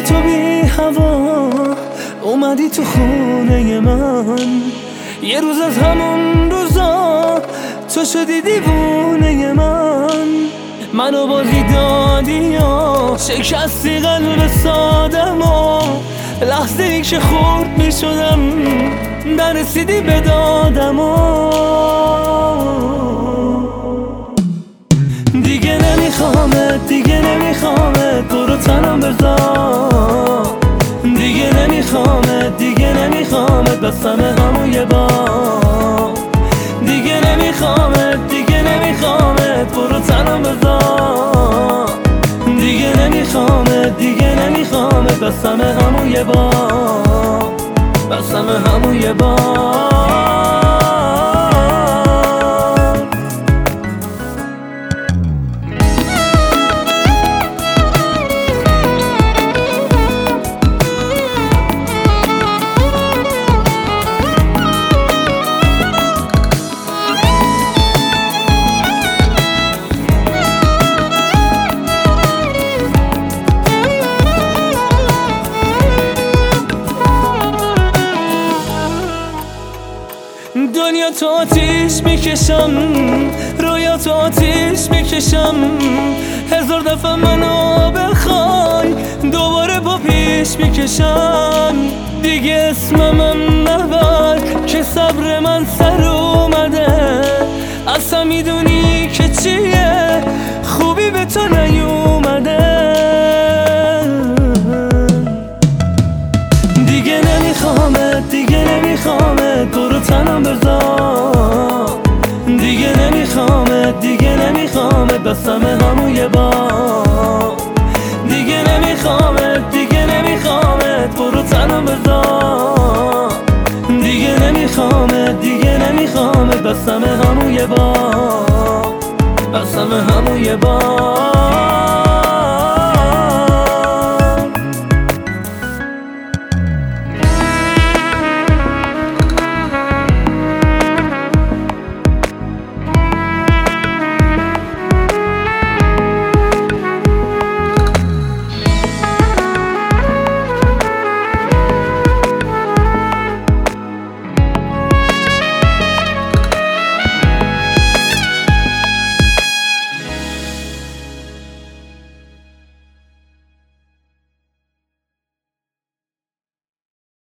تو بی هوا اومدی تو خونه من، یه روز از همون روزا تو شدی دیوونه منو بازی دادی یا شکستی قلب سادم و لحظه ای که خورد می شدم نرسیدی به دادم و دیگه نمیخوامت، دیگه نمیخوامت، برو تنم بذار. دیگه نمیخوامت، دیگه نمیخوامت، بستم همون یه بار. دیگه نمیخوامت، دیگه نمیخوامت، برو تنم بذار. دیگه نمیخوامت، دیگه نمیخوامت، بستم همون یه بار، بستم همون یه بار. دنیا تو آتیش میکشم، رویا تو آتیش میکشم، هزار دفعه منو بخوای دوباره با پیش میکشم. دیگه اسمم نبر که صبر من سر اومده، اصلا میدونی که چیه خوبی به تو نیومده. دیگه نمیخوامت، دیگه نمیخوامت، برو تنم بذار. دیگه نمیخوامت، دیگه نمیخوامت، بستم همون یه بار. دیگه نمیخوامت، دیگه نمیخوامت، برو تنم بذار. دیگه نمیخوامت، دیگه نمیخوامت، بستم همون یه بار، بستم همون یه بار.